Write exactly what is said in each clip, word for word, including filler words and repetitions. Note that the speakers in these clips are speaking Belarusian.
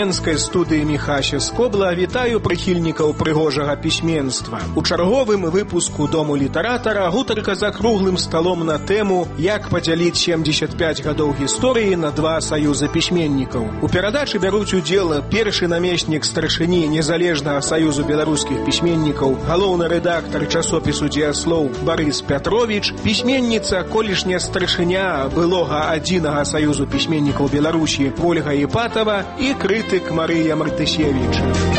тюменскай студыі Міхася Скобла вітаю прыхільнікаў прыгожага пісьменства. У чарговым выпуску Дому літаратара гутарка за круглым сталом на тэму «Як падзяліць сямдзесят пяць гадоў гісторыі на два саюза пісьменнікаў». У перадачы бяруць удзел першы намеснік старшыні Незалежнага саюзу беларускіх пісьменнікаў, галоўны рэдактар часопісу «Дзеяслоў» Барыс Пятровіч, пісьменніца, колішняя старшыня былога адзінага саюзу пісьменнікаў Беларусі Ольга Іпатова і крытык Марыя Мартысевіч.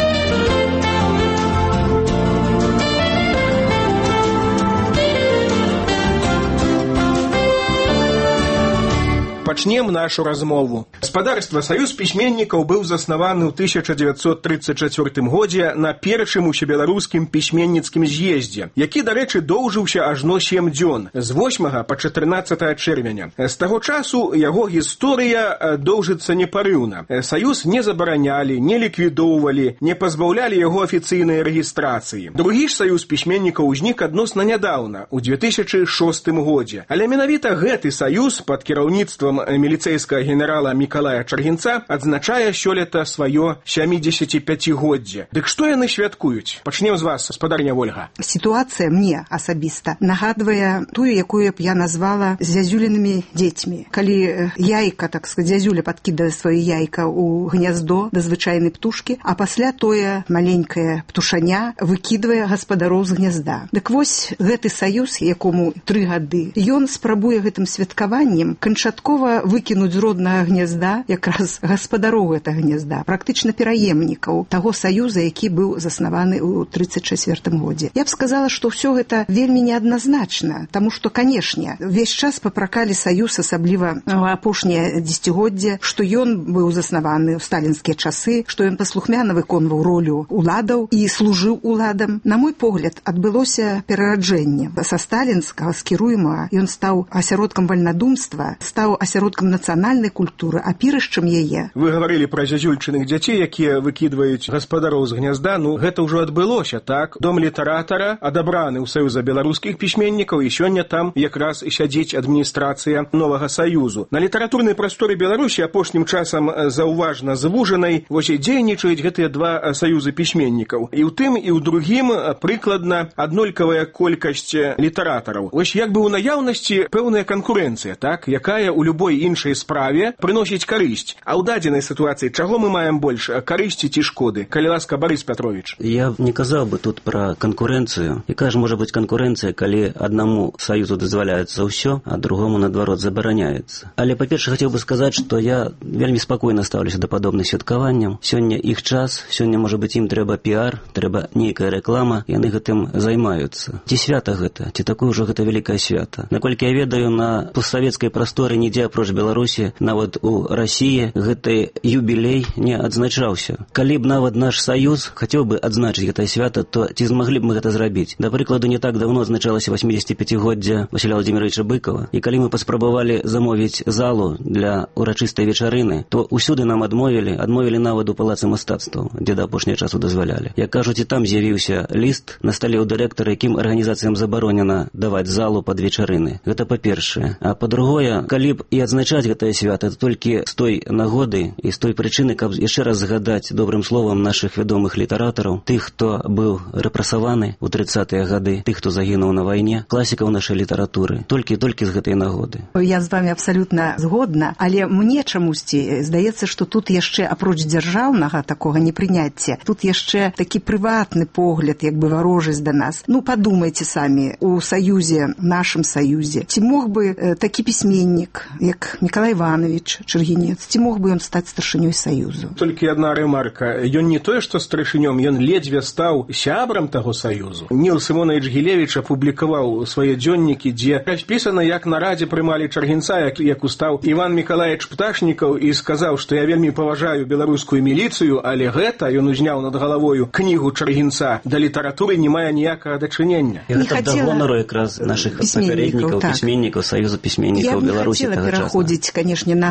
Пачнем нашу размову. Гаспадарства Саюз пісьменнікаў быў заснаваны ў тысяча дзевяцьсот трыццаць чацвёртым годзе на першым усебеларускім пісьменніцкім з'ездзе, які, дарэчы, доўжыўся ажно сем дзён, з восьмага па чатырнаццатае чэрвеня. З таго часу яго гісторыя доўжыцца непарыўна. Саюз не забаранялі, не ліквідоўвалі, не пазбаўлялі яго афіцыйнай рэгістрацыі. Другі ж саюз пісьменнікаў узнік адносна нядаўна, у две тысячы шостым годзе. Але менавіта гэты саюз пад кіраўніцтвам міліцэйскага генерала Мікалая Чаргінца адзначае сёлета сваё сямідзесяціпяцігоддзе. Дык што яны святкуюць? Пачнем з вас, гаспадарня Ольга. Сітуацыя мне асабіста нагадвае тую, якую б я назвала зязюлінымі дзецьмі. Калі яйка, так сказаць, зязюля падкідае сваё яйка ў гняздо да звычайнай птушкі, а пасля тое маленькае птушаня выкідвае гаспадароў з гнязда. Дык вось гэты саюз, якому тры гады, ён спрабуе гэтым святкаваннем канчаткова выкінуць з роднага гнязда якраз гаспадароў гэтага гнязда, практычна пераемнікаў таго саюза, які быў заснаваны ў трыццаць чацвёртым годзе. Я б сказала, што ўсё гэта вельмі неадназначна, таму што, канешне, увесь час папракалі саюз, асабліва ў апошняе дзесяцігоддзе, што ён быў заснаваны ў сталінскія часы, што ён паслухмяна выконваў ролю уладаў і служыў уладам. На мой погляд, адбылося перараджэнне. Са сталінскага, з кіруемага, ён стаў асяродкам вальнадумства, стаў асяродкам нацыянальнай культуры, апірышчам яе. Вы гаварылі пра зязюльчыных дзяцей, якія выкідваюць гаспадароў з гнязда. Ну, гэта ўжо адбылося, так? Дом літаратара адабраны ў Саюза беларускіх пісьменнікаў, і сёння там якраз і сядзіць адміністрацыя новага саюзу. На літаратурнай прасторы Беларусі апошнім часам заўважна звужанай вось і дзейнічаюць гэтыя два саюзы пісьменнікаў. І ў тым, і ў другім прыкладна аднолькавая колькасць літаратараў. Вось як бы ў наяўнасці пэўная канкурэнцыя, так? Якая ў любой іншай справе прыносіць карысць. А ў дадзенай сітуацыі чаго мы маем больш, карысці ці шкоды? Калі ласка, Барыс Пятровіч. Я не казаў бы тут пра канкурэнцыю. Якая ж можа быць канкурэнцыя, калі аднаму саюзу дазваляецца ўсё, а другому, наадварот, забараняецца. Але, па-перше, хацеў бы сказаць, што я вельмі спакойна стаўлюся да падобных святкаванняў. Сёння іх час, сёння, можа быць, ім трэба піар, трэба нейкая рэклама, яны гэтым займаюцца. Ці свята гэта, ці такое ўжо гэта вялікае свята? Наколькі я ведаю, на постсавецкай прасторы нідзе апроч Беларусі, нават у Расіі гэты юбілей не адзначаўся. Калі б нават наш саюз хацеў бы адзначыць гэтае свята, то ці змаглі б мы гэта зрабіць? Да прыкладу, не так даўно адзначалася васьмідзесяціпяцігоддзе Васіля Владзіміровича Быкова, і калі мы паспрабавалі замовіць залу для урачыстай вечарыны, то ўсюды нам адмовілі, адмовілі нават у палацы мастацтваў, дзе да апошняга часу дазвалялі. Як кажуць, і там з'явіўся ліст на стале ў дырэктара, якім арганізацыям забаронена даваць залу пад вечарыны. Гэта па-першае. А па-другое, калі б і адзначаць гэтае свята, это толькі з той нагоды і з той прычыны, каб яшчэ раз згадаць добрым словам нашых вядомых літаратараў, тых, хто быў рэпрэсаваны ў трыццатыя гады, тых, хто загінуў на вайне, класікаў нашай літаратуры, толькі-толькі з гэтай нагоды. Я з вами абсалютна згодна, але мне чамусьці здаецца, што тут яшчэ апроч дзяржаўнага такога непрыняцця, тут яшчэ такі прыватны погляд, як бы варожасць да нас. Ну, падумайце самі, у саюзе, нашым саюзе, ці мог бы э, такі пісьменнік, як Мікалай Іванович Чаргінец, ці мог бы ён стаць старшынёй саюзу? Толькі адна рэмарка. Ён не тое, што старшынём, ён ледзьве стаў сябрам таго саюзу. Ніл Сымонович Гілевіч апублікаваў свае дзённікі, дзе распісана, як на радзе прымалі Чаргінца, як, як устаў Іван Мікалаевич Пташнікаў і сказаў, што я вельмі паважаю беларускую міліцыю, але гэта, ён узняў над галавою кнігу Чаргінца, да літаратуры не мае ніякага дачынення. І гэта да гонару якраз нашых папярэднікаў, так. пісьменнікаў, саюза пісьменнікаў Беларусі тага часу. Пераходзіць, канешне, на асобы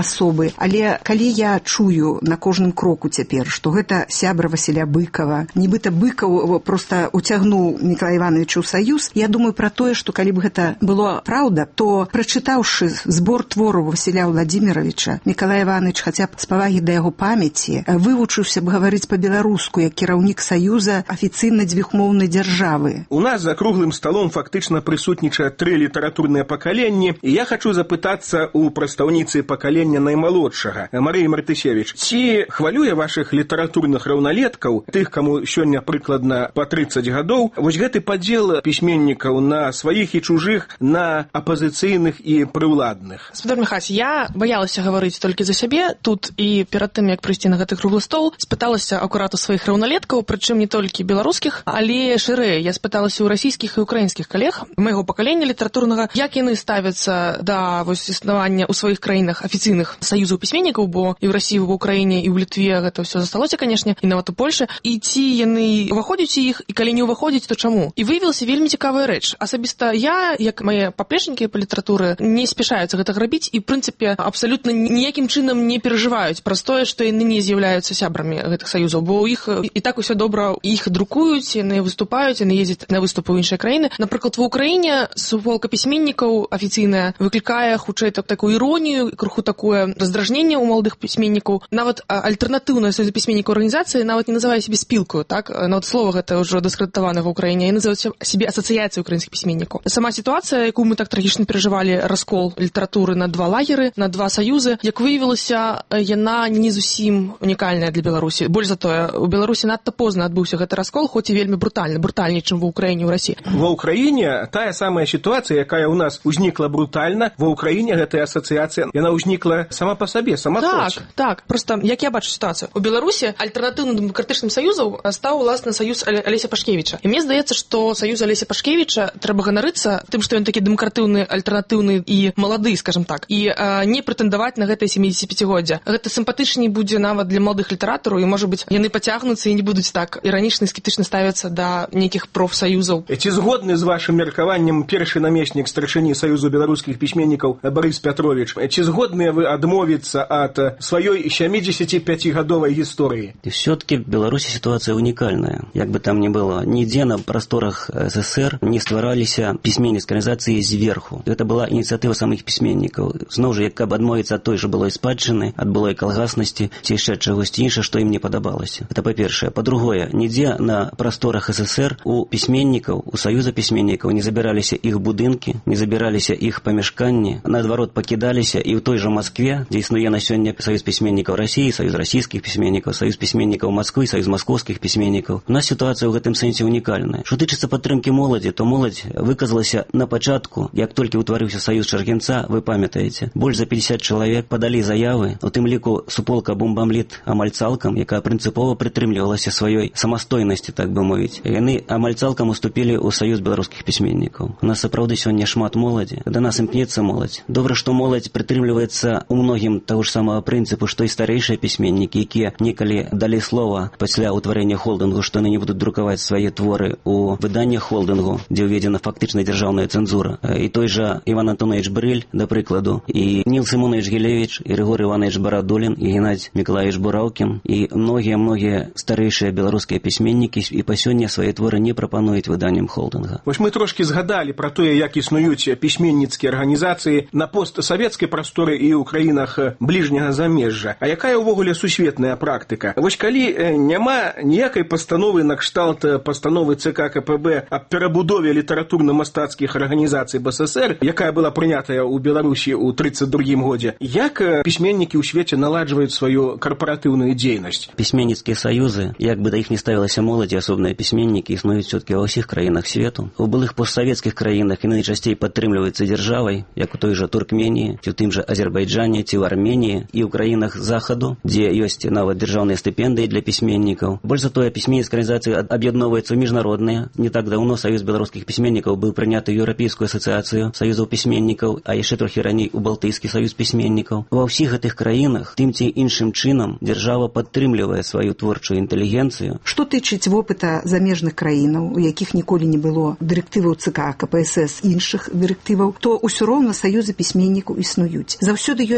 сябры. Але калі я чую на кожным кроку цяпер, што гэта сябра Васіля Быкова, нібыта Быкаў проста уцягнуў Мікалая Івановича ў саюз, я думаю пра тое, што калі б гэта было праўда, то прачытаўшы збор твораў Васіля Владимировича, Мікалай Іванович хаця б з павагі да яго памяці вывучыўся б гаварыць па-беларуску як кіраўнік саюза афіцыйна дзвюхмоўнай дзяржавы. У нас за круглым сталом фактычна прысутнічае тры літаратурныя пакаленні, і я хачу запытацца у прадстаўніцы пакалення наймалодшага, Марыі Мартысевіч, ці хвалюе вашых літаратурных раўналеткаў, тых, каму сёння прыкладна па трыццаць гадоў, вось гэты падзел пісьменнікаў на сваіх і чужых, на апазіцыйных і прыўладных? Спадар Міхась, я баялася гаварыць толькі за сябе тут, і перад тым, як прыйсці на гэты круглы стол, спыталася акурат у сваіх раўналеткаў, прычым не толькі беларускіх, але шырэй. Я спыталася ў расійскіх і украінскіх калег майго пакалення літаратурнага, як яны ставяцца да вось існавання ў сваіх краінах афіцыйных саюзаў пісьменнікаў, бо і ў Расіі, і ў Украіне, і ў Літве гэта ўсё засталося, канешне, і нават у Польшы, і ці яны ўваходзяць у іх, і калі не ўваходзяць, то чаму? І выявілася вельмі цікавая рэч. Асабіста я, як мае паплечнікі па літаратуры, не спяшаюцца гэта рабіць і, в прынцыпе, абсалютна ніякім чынам не перажываюць праз тое, што яны не з'яўляюцца сябрамі гэтых саюзаў, бо ў іх і так усё добра, іх друкуюць, яны выступаюць, яны ездзяць на выступы ў іншыя краіны. Напрыклад, ва Ўкраіне суполка пісьменнікаў афіцыйная выклікае хутчэй так, такую іронію, крыху такое раздражненне ў маладых пісьменнікаў. Нават альтэрнатыўная саюз пісьменнікаў арганізацыі нават не называе сябе спілкаю, так? Нават слова гэта ўжо дыскрэдытавана ва Ўкраіне, яны называюць сябе асацыяцыяй украінскіх пісьменнікаў. Сама сітуацыя, якую мы так трагічна перажывалі, раскол літаратуры на два лагеры, на два саюзы, як выявілася, яна не зусім унікальная для Беларусі. Больш за тое, у Беларусі надта позна адбыўся гэты раскол, хоць і вельмі брутальны, брутальней, чым ва Ўкраіне, ў Расіі. Ва Ўкраіне тая самая сітуацыя, якая ў нас узнікла брутальна, ва Ўкраіне гэтая асацыяцыя, яна ўзнікла сама па сабе, сама так, хоча. Так, проста, як я бачу сітуацыю. У Беларусі альтэрнатыўным дэмакратычным саюзам стаў, уласна, саюз Алеся Пашкевіча. І мне здаецца, што саюз Алеся Пашкевіча трэба ганарыцца тым, што ён такі дэмакратыўны, альтэрнатыўны і малады, скажам так, і а, не прэтэндаваць на гэтае сямідзесяціпяцігоддзя. Гэта сімпатычней будзе нават для маладых літаратараў, і, можа быць, яны пацягнуцца і не будуць так іранічна і скептычна ставіцца да нейкіх профсаюзаў. Ці згодны з вашым меркаваннем першы намеснік старшыні Саюзу беларускіх пісьменнікаў Барыс Пятрович? Ці згодныя вы адмовіцца ад сваёй сямідзесяціпяцігадовай гісторыі? И все-таки в Беларуси ситуация уникальная. Як бы там ни было, нигде на просторах СССР не стварались письменнические организации сверху. Это была инициатива самих письменников. Снова же, как адмовиться от той же былой спадчыны, от былой колгасности, ці ще чогось інше, что им не подобалось. Это по-першее. По-другое, нигде на просторах СССР у письменников, у Союза письменников не забирались их будынки, не забирались их помешканні, наадварот покидались и в той же Москве, где існуе на сёння Союз письменников России, Союз российских письменников, Союз письменников Москвы, Союз московских письменников. У нас ситуация в гэтым сэнсе уникальная. Что тычыцца падтрымкі моладзі, то моладзь выказалася на пачатку, як толькі ўтварыўся Союз Чаргенца, вы памятаеце, больш за пятьдесят чалавек падалі заявы, у тым ліку суполка бомбамліт амаль цалкам, якая прынцыпова прытрымлівалася сваёй самастойнасці, так бы мовіць. Яны амаль цалкам уступілі ў Союз беларускіх пісьменнікаў. У нас сапраўды сёння шмат моладзі, да нас імкнецца моладзь. Добра, што моладзь прытрымліваецца у многім таго ж самага прынцыпу, што і старэйшыя пісьменнікі, якія некалі далі слова пасля ўтварэння холдынгу, што яны не будуць друкаваць свае творы у выданнях холдынгу, дзе ўведзена фактычна дзяржаўная цэнзура. І той жа Іван Антонович Брыль, да прыкладу, і Ніл Сімонович Гілевіч, і Григорий Иванович Барадулін, і Геннадзь Миколаевич Бураўкін, і многія-многія старэйшыя беларускія пісьменнікі і па сёння свае творы не прапануюць выданням холдынга. Вось мы трошкі згадалі пра тое, як існуюць пісьменніцкія арганізацыі на постсавецкай прасторы і ў краінах бліжняга замежжа. А якая ўвогуле сусветная практыка? Вось калі няма ніякай пастановы на кшталт пастановы ЦК КПБ аб перабудове літаратурна-мастацкіх арганізацый БССР, якая была прынятая ў Беларусі ў тридцать другім годзе, як пісьменнікі ў свеце наладжваюць сваю карпаратыўную дзейнасць? Пісьменніцкія саюзы, як бы да іх не ставілася моладзь, асобныя пісьменнікі існуюць все-таки ва ўсіх краінах свету. У былых постсавецкіх краінах яны найчасцей падтрымліваюцца дзяржавай, як у той жа Туркменіі, ці ў тым жа Азербайджане, ці ў Арменіі, і ў краінах захаду, дзе ёсць нават дзяржаўныя стыпендыі для пісьменнікаў. Больш за тое, пісьменніцкія арганізацыі аб'ядноўваюцца ў міжнародныя. Не так даўно Саюз беларускіх пісьменнікаў быў прыняты ў Еўрапейскую асацыяцыю саюзаў пісьменнікаў, а яшчэ трохі раней у Балтыйскі саюз пісьменнікаў. Ва ўсіх гэтых краінах тым ці іншым чынам дзяржава падтрымлівае сваю творчую інтэлігенцыю. Што тычыць вопыта замежных краінаў, у якіх ніколі не было дырэктываў ЦК КПСС, іншых дырэктываў, то ўсё роўна саюзы пісьменнікаў існуюць. Заўсёды ёсць патрэба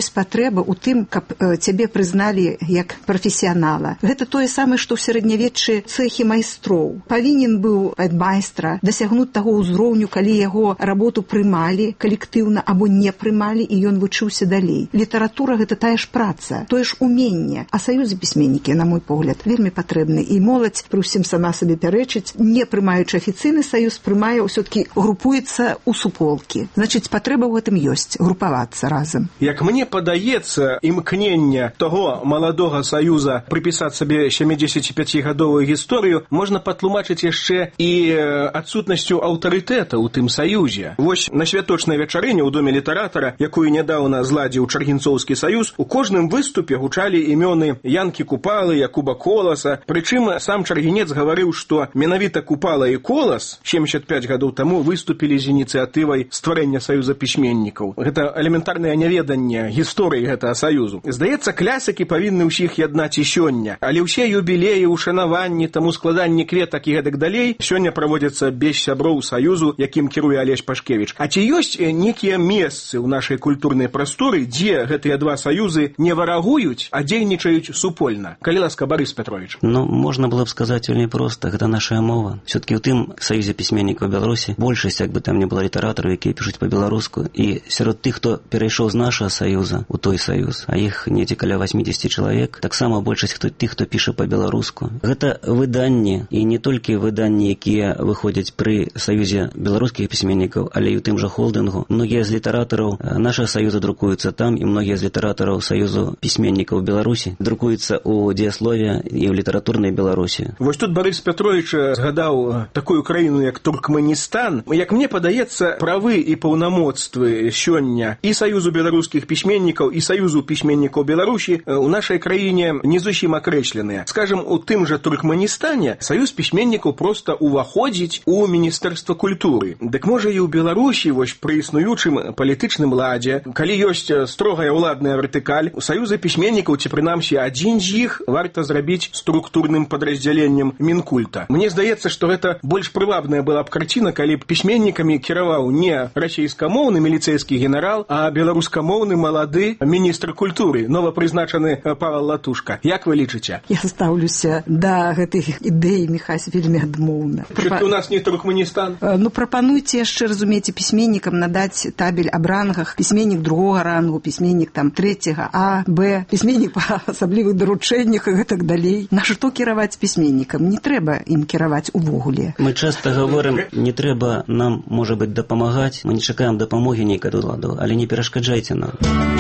патрэба ў тым, каб цябе прызналі як прафесіянала. Гэта тое самае, што ў сярэднявеччы цэхі майстроў. Павінен быў майстра дасягнуць таго ўзроўню, калі яго работу прымалі калектыўна або не прымалі, і ён вучыўся далей. Літаратура — гэта тая ж праца, тое ж уменне. А саюзы пісьменнікі, на мой погляд, вельмі патрэбны. І моладзь, пры ўсім сама сабе пярэчыць, не прымаючы афіцыйны саюз, прымае, ўсё-такі групуецца ў суполкі. Значыць, патрэба ў гэтым ёсць, групавацца разам. Як мне падаецца, імкнення таго маладога саюза прыпісаць сабе сямідзесяціпяцігадовую гісторыю можна патлумачыць яшчэ і адсутнасцю аўтарытэта ў тым саюзе. Вось на святочнай вечарыне ў доме літаратара, якую нядаўна зладзіў Чаргінцоўскі саюз, у кожным выступе гучалі імёны Янкі Купалы, Якуба Коласа. Прычым сам Чаргінец гаварыў, што менавіта Купала і Колас семьдесят пять гадоў таму выступілі з ініцыятывай стварэння саюза пісьменнікаў. Гэта элементарнае няведанне гісторыі гэтага саюзу. Здаецца, клясыкі павінны ўсіх яднаць і сёння, але ўсе юбілеі, ушанаванні, таму складанні кветак і гэтак далей сёння праводзяцца без сяброў саюзу, якім кіруе Алесь Пашкевіч. А ці ёсць некія месцы ў нашай культурнай прасторы, дзе гэтыя два саюзы не варагуюць, а дзейнічаюць супольна? Калі ласка, Борис Петрович. Ну, можна было б сказаць вельмі проста, гэта наша мова. Все-таки ў тым саюзе пісьменнікаў Беларусі большасць, як бы там не была, літаратараў, якія пішуць па-беларуску, і сярод тых, хто перайшоў з нашага саюза у той саюз, а іх недзе каля восемьдесят чалавек, таксама большасць хто тых, хто піша па-беларуску. Гэта выданні, і не толькі выданні, якія выходзяць пры саюзе беларускіх пісьменнікаў, але і ў тым жа холдынгу. Многія з літаратараў нашага саюза друкуюцца там, і многія з літаратараў саюзу пісьменнікаў Беларусі друкуюцца ў дзеяслове і ў літаратурнай Беларусі. Вось тут Борис Петрович згадаў такую краіну, як Туркменістан. Як мне падаецца, правы і паўнамоцтвы сёння і саюзу беларускіх пісьменнікаў, і саюзу пісьменнікаў Беларусі у нашай краіне не зусім акрэсленыя. Скажем, у тым жа Туркменістане саюз пісьменнікаў проста уваходзіць у Міністэрства культуры. Дык можа і ў Беларусі вось пры існуючым палітычным ладзе, калі ёсць строгая ўладная вертыкаль, у саюза пісьменнікаў, ці прынамсі адзін з іх, варта зрабіць структурным падраздзяленнем Мінкульта. Мне здаецца, што гэта больш прывабная была б карціна, калі б пісьменнікамі кіраваў не расійскамоўны міліцэйскі генерал, а беларускамоўны малады міністр культуры, новапрызначаны Павел Латушка. Як вы лічыце? Я ставлюся да гэтых ідэй, Міхась, вельмі адмоўна. Прапа... У нас не Туркменістан? Ну, прапануйце яшчэ, разумееце, пісьменнікам надаць табель аб рангах. Пісьменнік другога рангу, пісьменнік там трэцяга, А, Б, пісьменнік па асаблівых даручэннях і гэтак далей. На што кіраваць пісьменнікам? Не трэба ім кіраваць увогуле. Мы часта гаворым, не трэба нам, можа быць, дапамагаць. Мы не чакаем дапамогі нейкай уладу, але не перашкаджайце нам.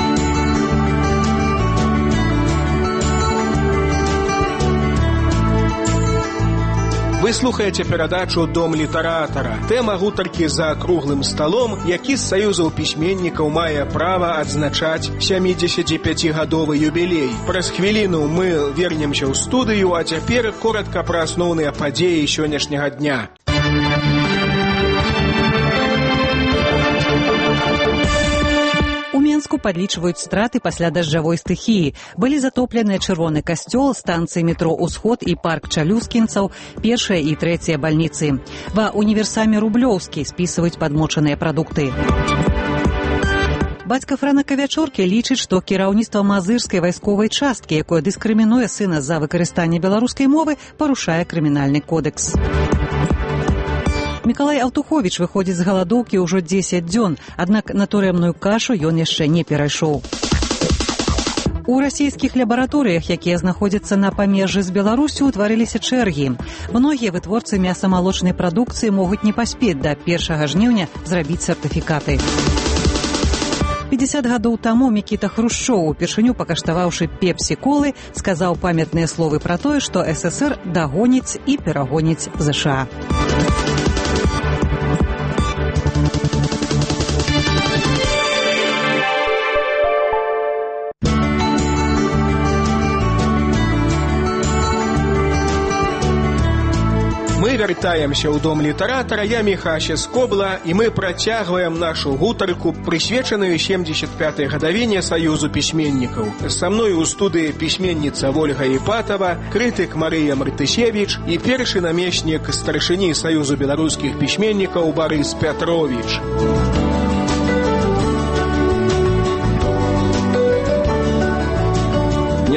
Вы слухаеце перадачу «Дом літаратара». Тэма гутаркі за круглым сталом, які з саюзаў пісьменнікаў мае права адзначаць сямідзесяціпяцігадовы юбілей. Праз хвіліну мы вернемся ў студыю, а цяпер коратка пра асноўныя падзеі сённяшняга дня. У Менску падлічваюць страты пасля дажджавой стыхіі. Былі затопленыя чырвоны касцёл, станцыі метро «Усход» і парк Чалюскінцаў, першая і трэцяя бальніцы. Ва універсаме Рублёўскі спісваюць падмочаныя прадукты. Бацька Франака Вячоркі лічыць, што кіраўніцтва мазырскай вайсковай часткі, якое дыскрымінуе сына за выкарыстанне беларускай мовы, парушае крымінальны кодэкс. Мікалай Аўтуховіч выходзіць з галадоўкі ўжо дзесяць дзён, аднак на турэмную кашу ён яшчэ не перайшоў. У расійскіх лабараторыях, якія знаходзяцца на памежжы з Беларусю, утварыліся чэргі. Многія вытворцы мяса-малочнай прадукцыі могуць не паспець да першага жніўня зрабіць сертыфікаты. пятьдесят гадоў таму Мікіта Хрушчоў, упершыню пакаштаваўшы пепсі-колы, сказаў памятныя словы пра тое, што эс эсэр дагоніць і перагоніць ЗША. Мы вяртаемся ў дом літаратара, я Міхася Скобла, і мы працягваем нашу гутарку, прысвечаную семьдесят пятай гадавіне саюзу пісьменнікаў. Са мной у студыі пісьменніца Вольга Іпатава, крытык Марыя Мартысевіч і першы намеснік старшыні саюзу беларускіх пісьменнікаў Борис Петрович.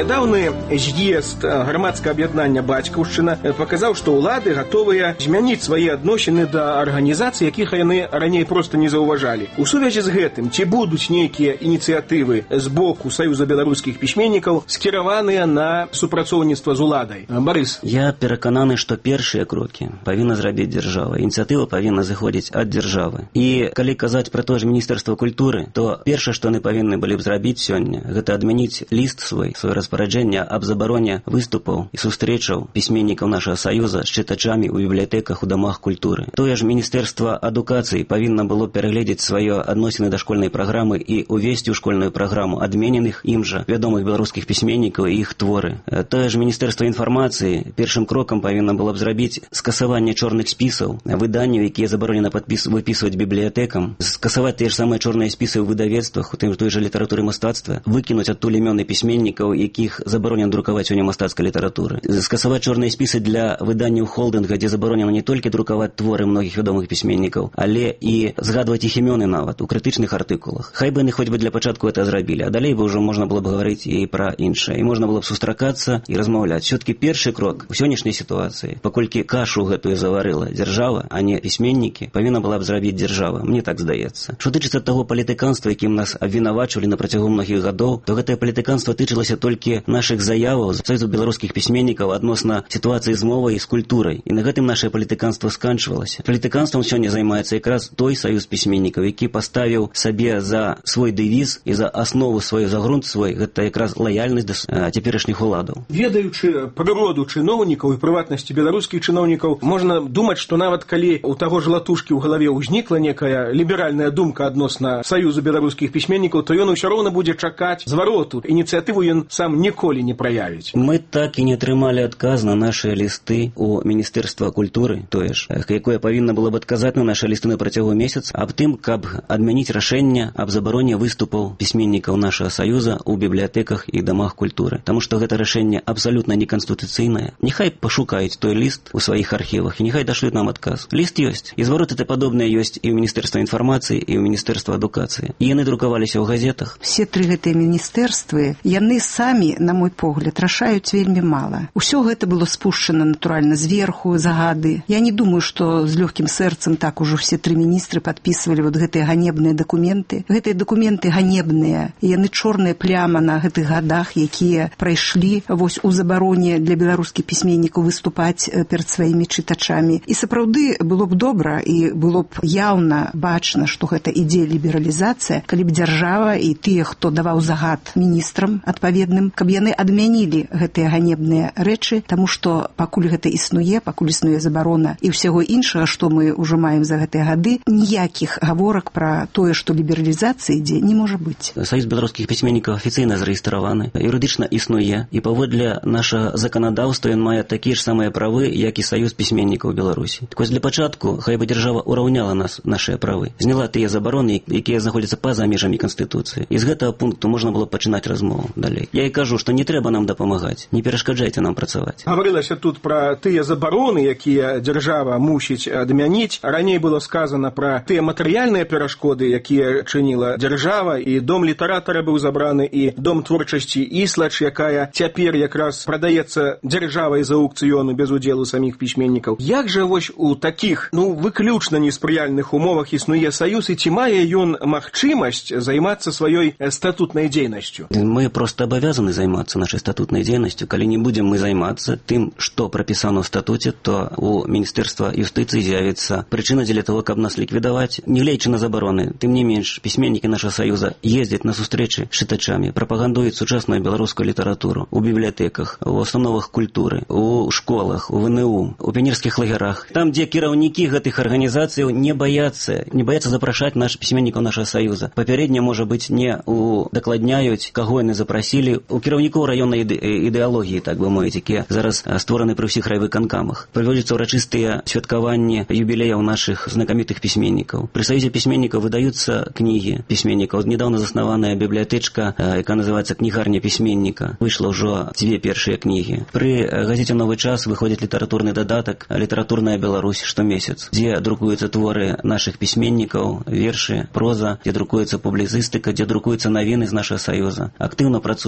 Нядаўны з'езд грамадскага аб'яднання «Бацькаўшчына» паказаў, што ўлады гатовыя змяніць свае адносіны да арганізацый, якіх яны раней проста не заўважалі. У сувязі з гэтым, ці будуць нейкія ініцыятывы з боку Саюза беларускіх пісьменнікаў скіраваныя на супрацоўніцтва з уладай? Барыс. Я перакананы, што першыя крокі павінна зрабіць дзяржава. Ініцыятыва павінна зыходзіць ад дзяржавы. І калі казаць пра тое ж Міністэрства культуры, то першае, што яны павінны былі б зрабіць сёння, гэта адмяніць ліст свой, свое распараджэнне аб забароне выступаў і сустрэчаў пісьменнікаў нашага Саюза з чытачамі ў бібліятэках, у дамах культуры. Тое ж Міністэрства адукацыі павінна было перагледзець свае адносіны да школьнай праграмы і увесці ў школьную праграму адмененых ім жа вядомых беларускіх пісьменнікаў і іх творы. Тое ж Міністэрства інфармацыі першым крокам павінна было б зрабіць скасаванне чорных спісаў, выданняў, якія забаронена падпіс... выпісваць бібліятэкам, скасаваць тыя ж самыя чорныя спісы ў выдавецтвах, у тым той жа літаратуры мастацтва, выкінуць адтуль імёны пісьменнікаў, якіх забаронена друкаваць сёння мастацкай літаратуры, скасаваць чорныя спісы для выданняў холдынга, дзе забаронена не толькі друкаваць творы многіх вядомых пісьменнікаў, але і згадваць іх імёны нават у крытычных артыкулах. Хай бы яны хоць бы для пачатку это зрабілі, а далей бы ўжо можна было б гаварыць і пра іншае, і можна было б сустракацца і размаўляць. Все-таки першы крок у сённяшняй сітуацыі, паколькі кашу гэтую заварыла дзяржава, а не пісьменнікі, павінна была б зрабіць дзяржава, мне так здаецца. Што тычыцца таго палітыканства, якім нас абвінавачвалі на працягу многіх гадоў, то гэтае палітыканства тычылася толькі нашых заяваў з Саюзу беларускіх пісьменнікаў адносна сітуацыі з мовай і з культурай. І на гэтым наше палітыканство сканчвалася. Палітыканствам сёння займаецца якраз той Саюз пісьменнікаў, які паставіў сабе за свой дэвіз і за аснову сваю, за грунт свой, гэта якраз лаяльнасць да цяперашніх уладаў. Ведаючы прыроду чыноўнікаў і прыватнасці беларускіх чыноўнікаў, можна думаць, што нават калі у таго ж Латушкі ў галаве ўзнікла некая ліберальная думка адносна Саюзу беларускіх пісьменнікаў, то ён усё роўна будзе чакаць звароту. Ініцыятыву ён сам ніколі не праявіць. Мы так і не атрымалі адказ на нашыя лісты у Міністэрства культуры, тое ж, якое павінна было б адказаць на нашы лісты на працягу месяца аб тым, каб адмяніць рашэнне аб забароне выступаў пісьменнікаў нашага Саюза ў бібліятэках і дамах культуры. Таму што гэта рашэнне абсалютна неканстытуцыйнае. Няхай пашукаюць той ліст у сваіх архівах і няхай дашлюць нам адказ. Ліст ёсць. І звароты ты падобныя ёсць і ў Міністэрства інфармацыі, і ў Міністэрства адукацыі. І яны друкаваліся ў газетах. Все тры гэтыя міністэрствы, яны самі, на мой погляд, рашаюць вельмі мала. Усё гэта было спушчана, натуральна, зверху, загады. Я не думаю, што з лёгкім сэрцам так ужо все тры міністры падпісвалі вот гэтыя ганебныя дакументы. Гэтыя дакументы ганебныя, і яны чорная пляма на гэтых гадах, якія прайшлі вось у забароне для беларускіх пісьменнікаў выступаць перад сваімі чытачамі. І сапраўды было б добра і было б яўна бачна, што гэта ідзе лібералізацыя, калі б дзяржава і тыя, хто даваў загад міністрам адпаведным, каб яны адмянілі гэтыя ганебныя рэчы, таму што пакуль гэта існуе, пакуль існуе забарона і ўсяго іншага, што мы ўжо маем за гэтыя гады, ніякіх гаворак пра тое, што лібералізацыя ідзе, не можа быць. Саюз беларускіх пісьменнікаў афіцыйна зарэгістраваны, юрыдычна існуе, і паводле нашага заканадаўства ён мае такія ж самыя правы, як і Саюз пісьменнікаў Беларусі. Так вось для пачатку хай бы дзяржава ўраўняла нас нашыя правы, зняла тыя забароны, якія знаходзяцца па-за межамі Канстытуцыі. І з гэтага пункту можна было пачынаць размову далей. Я і кажу, што не трэба нам дапамагаць, не перашкаджайце нам працаваць. Гаварылася тут пра тыя забароны, якія дзяржава мусіць адмяніць. Раней было сказана пра тыя матэрыяльныя перашкоды, якія чыніла дзяржава, і дом літаратара быў забраны, і дом творчасці Іслач, якая цяпер якраз прадаецца дзяржавай за аукцыёну без удзелу саміх пісьменнікаў. Як жа вось у такіх, ну, выключна неспрыяльных умовах існуе Саюз, і ці мае ён магчымасць займацца сваёй статутнай дзейнасцю? Мы просто абавязаны займацца нашай статутнай дзейнасцю. Калі не будзем мы займацца тым, што прапісана ў статуце, то у Міністэрства юстыцыі з'явіцца прычына дзеля того, каб нас ліквідаваць. Нягледзячы на забароны, тым не менш, пісьменнікі нашага Саюза ездзяць на сустрэчы з чытачамі, прапагандуюць сучасную беларускую літаратуру у бібліятэках, у установах культуры, у школах, у ВНУ, у піонерскіх лагерах. Там, дзе кіраўнікі гэтых арганізацыяў не баяцца, не баяцца запрашаць наш пісьменнікаў нашага Саюза. Папярэдне, можа быць, не удакладняюць, каго яны запрасілі, у кіраўнікоў раённай іде ідэалогіі, так бы мовіць, якія зараз створаны пры ўсіх райвыканкамах. Праводзяцца ўрачыстыя святкаванні юбілеяў нашых знакамітых пісьменнікаў. Пры Саюзе пісьменнікаў выдаюцца кнігі пісьменнікаў. Недавно заснаваная бібліятэчка, якая называецца «Кнігарня пісьменніка». Выйшла ўжо дзве першыя кнігі. Пры газеце «Новы час» выходзіць літаратурны дадатак «Літаратурная Беларусь» штомесяц, дзе друкуюцца творы нашых пісьменнікаў, вершы, проза, дзе друкуецца публіцыстыка, дзе друкуюцца навіны з нашага Саюза. Актыўна працуе сайт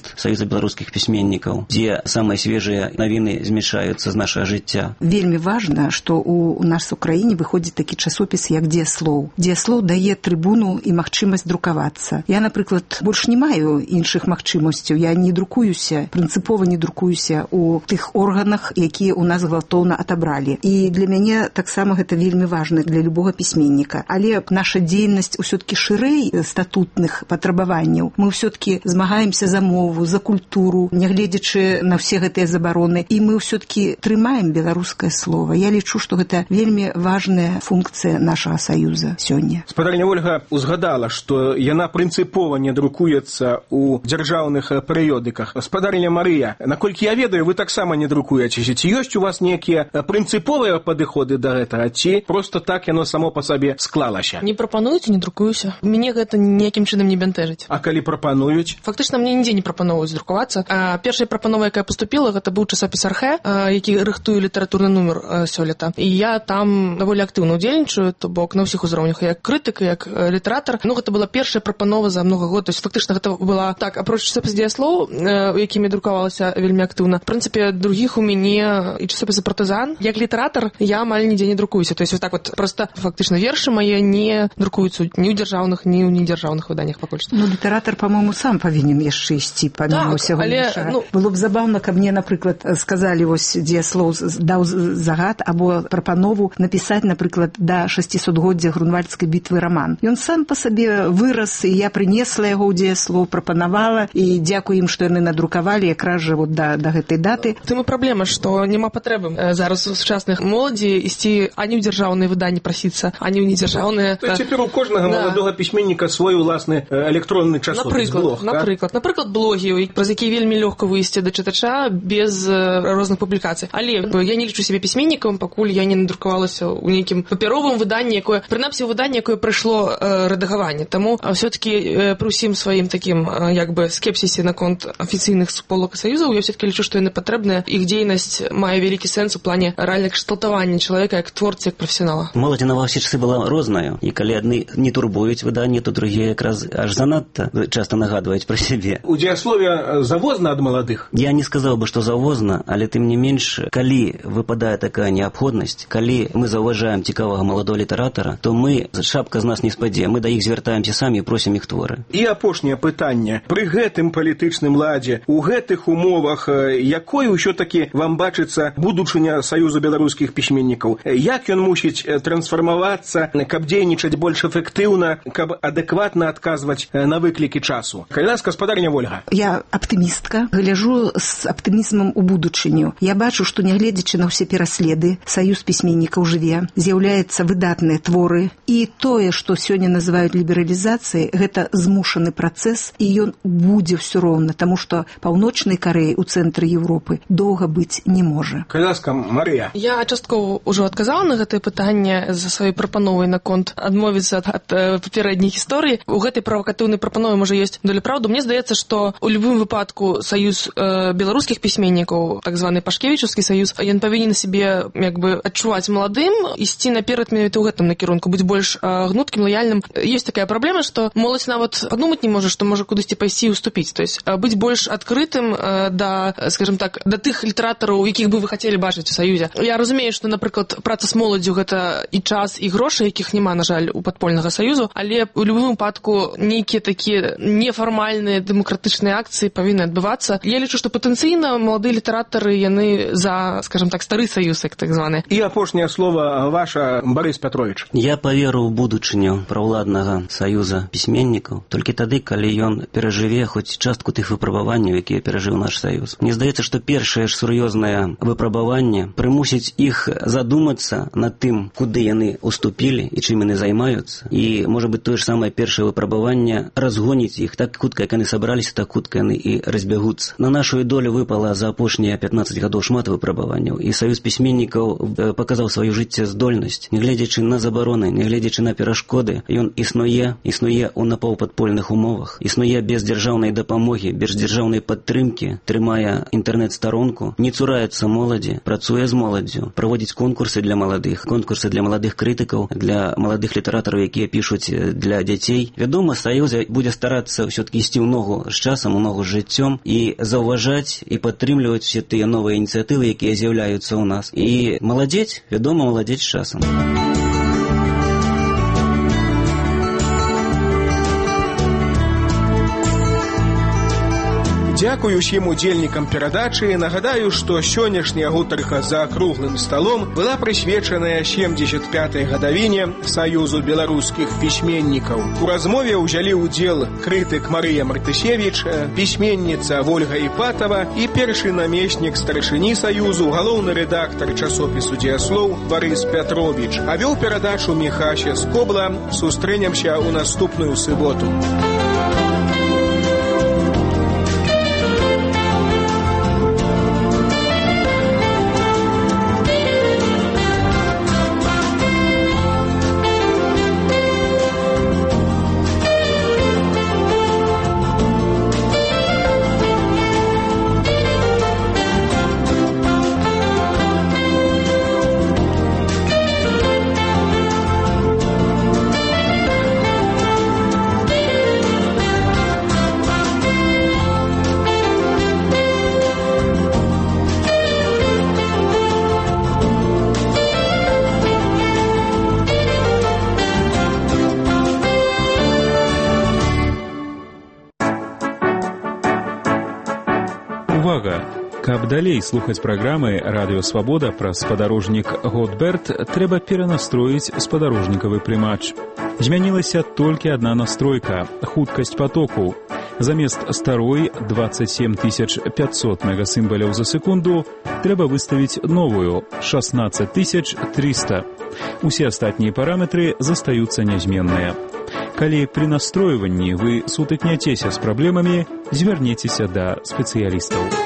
сайт Союза белорусских письменников, где самые свежие новины змешаются з нашего жыцця. Вельмі важна, што у нас у краіне выходзіць такі часопіс, як «Дзеяслоў». «Дзеяслоў» дае трыбуну і магчымасць друкавацца. Я, напрыклад, больш не маю іншых магчымасцяў. Я не друкуюся, прынцыпова не друкуюся у тых органах, якія ў нас гвалтоўна атабралі. І для мяне таксама гэта вельмі важна для любога пісьменніка. Але наша дзейнасць усё-таки шырэй статутных патрабаванняў. Мы ўсё-таки змагаемся за мову, за культуру, нягледзячы на все гэтыя забароны. І мы ўсё-таки трымаем беларускае слово. Я лічу, што гэта вельмі важная функцыя нашага саюза сёння. Спадарня Ольга узгадала, што яна прынцыпова не друкуецца у дзяржаўных перыёдыках. Спадарня Марыя, наколькі я ведаю, вы таксама не друкуецеся. Ці ёсць у вас нейкія прынцыповыя падыходы да гэтага, ці просто так яно само па сабе склалася? Не прапануюць, не друкуюся. Мяне гэта ніякім чынам не бянтэжыць. А калі прапануюць? Фактычна мне нідзе не прапановваюць друкавацца. А першая прапанова, якая паступіла, гэта быў часопіс «Архэ», які рыхтуе літаратурны нумар сёлета. І я там даволі актыўна ўдзельнічаю, то бок на ўсіх узроўнях, як крытык, як літаратар. Ну, гэта была першая прапанова за много год. То есть фактычна гэта была так, апроч часопіс «Дзеяслоў», якімі друкавалася вельмі актыўна. В прынцыпе, другіх у мяне і часопіс «Партызан». Як літаратар я амаль нідзе не друкуюся. То есть вот так вот просто фактычна вершы мае не друкуюцца ні ў дзяржаўных, ні ў недзяржаўных выданнях пакуль што. Ну, літаратар, па-мойму, сам павінен яшчэ ісці памімо ўсяго іншага. Ну, было б забаўна, каб мне, напрыклад, сказалі, вось Дзеяслоў даў загад або прапанову напісаць, напрыклад, да шасцісотгоддзя Грунвальдскай бітвы раман. Ён сам па сабе вырас, і я прынесла яго ў Дзеяслоў, прапанавала, і дзякую ім, што яны надрукавалі якраз жа вот да, да гэтай даты. Тым і праблема, што няма патрэбы зараз у сучасных моладзі ісці ані ў дзяржаўныя выданні прасіцца, ані ў недзяржаўныя. То цяпер у кожнага да. маладога пісьменніка свой уласны электронны часопіс, блог. Напрыклад, напрыклад, блогі, праз які вельмі лёгка выйсці да чытача без розных публікацый. Але я не лічу сябе пісьменнікам, пакуль я не надрукавалася ў нейкім папяровым выданні, якое, прынамсі, выданне, якое прайшло рэдагаванне. Таму все-таки пры ўсім сваім такім як бы скепсісе наконт афіцыйных сполок саюзаў, я все-таки лічу, што яны патрэбныя. Іх дзейнасць мае вялікі сэнс у плане рэальна кшталтавання чалавека як творцы, як прафесіонала. Моладзь на ва ўсе часы была розная, і калі адны не турбуюць выданне, то другія якраз аж занадта часта нагадваюць пра сябе. У дзеяслове завозна ад маладых? Я не сказаў бы, што завозна, але тым не менш, калі выпадае такая неабходнасць, калі мы заўважаем цікавага маладого літаратара, то мы, шапка з нас не спадзе, мы да іх звяртаемся самі і просім іх творы. І апошняе пытанне. Пры гэтым палітычным ладзе, у гэтых умовах, якой ўсё-такі вам бачыцца будучыня Саюза беларускіх пісьменнікаў? Як ён мусіць трансфармавацца, каб дзейнічаць больш эфектыўна, каб адэкватна адказваць на выклікі часу? Калі ласка, спадарня Ольга. Я аптымістка, гляжу з аптымізмам у будучыню. Я бачу, што нягледзячы на ўсе пераследы, Саюз пісьменнікаў жыве, з'яўляецца выдатныя творы, і тое, што сёння называюць лібералізацыяй, гэта змушаны працэс, і ён будзе ўсё роўна, таму што паўночнай Карэі ў цэнтры Еўропы доўга быць не можа. Калі ласка, Марыя. Я часткова ўжо адказала на гэтае пытанне за сваёй прапановай наконт адмовіцца ад, ад папярэдняй гісторыі. У гэтай правакатыўнай прапанове можа ёсць доля праўды. Мне здаецца, што ў любым выпадку Саюз э, беларускіх пісьменнікаў, так званы Пашкевічаўскі саюз, ён павінен сябе як бы адчуваць маладым, ісці наперад менавіта ў гэтым накірунку, быць больш э, гнуткім, лаяльным. Ёсць такая праблема, што моладзь нават падумаць не можа, што можа кудысьці пайсці і уступіць. То есть э, быць больш адкрытым э, да, скажем так, да тых літаратараў, якіх бы вы хацелі бачыць у Саюзе. Я разумею, што, напрыклад, праца з моладдзю гэта і час, і грошы, якіх няма, на жаль, у падпольнага саюзу, але ў любым выпадку нейкія такія нефармальныя дэмакратычныя акцыі павінны адбывацца. Я лічу, што патэнцыйна маладыя літаратары, яны за, скажем так, стары саюз, як так званы. І апошняе слова ваша, Барыс Пятрович. Я паверу ў будучыню праўладнага саюза пісьменнікаў толькі тады, калі ён перажыве хоць частку тых выпрабаванняў, якія перажыў наш саюз. Мне здаецца, што першае ж сур'ёзнае выпрабаванне прымусіць іх задумацца над тым, куды яны уступілі і чым яны займаюцца. І, можа быць, тое ж самае першае выпрабаванне разгоніць іх так хутка, як яны сабраліся, так хутка яны і разбягуцца. На нашу долю выпала за апошнія пятнаццаць гадоў шмат выпрабаванняў, і Саюз пісьменнікаў паказаў сваю жыццяздольнасць. Нягледзячы на забароны, нягледзячы на перашкоды, ён існуе, існуе ў напаўпадпольных умовах, існуе без дзяржаўнай дапамогі, без дзяржаўнай падтрымкі, трымае інтэрнэт-старонку, не цураецца моладзі, працуе з моладдзю, праводзіць конкурсы для маладых, конкурсы для маладых крытыкаў, для маладых літаратараў, якія пішуць для дзяцей. Вядома, Саюз будзе старацца ўсё-такі ісці ў ногу з часам, у ногу з жыццём і заўважаць і падтрымліваць все тыя новыя ініцыятывы, якія з'яўляюцца ў нас. І маладзець, вядома, маладзець з часам. Дзякую ўсім удзельнікам перадачы. Нагадаю, што сённяшняя гутарка за круглым сталом была прысвечаная семдзесят пятай гадавіне Саюзу беларускіх пісьменнікаў. У размове ўзялі ўдзел крытык Марыя Мартысевіч, пісьменніца Вольга Іпатава і першы намеснік старшыні Саюзу, галоўны рэдактар часопісу «Дзеяслоў» Барыс Пятровіч. А вёў перадачу Міхася Скобла. Сустрэнемся ў наступную суботу. Увага! Каб далей слухаць праграмы «Радыё Свабода» пра спадарожнік «Готберт», трэба перанастроіць спадарожнікавы прымач. Змянілася толькі адна настройка – хуткасць патоку. Замест старой двадцать семь тысяч пятьсот мегасімбаляў за секунду трэба выставіць новую – шестнадцать тысяч триста. Усе астатнія параметры застаюцца нязменныя. Калі пры настройванні вы сутыкняцеся з праблемамі, звярніцеся да спецыялістаў.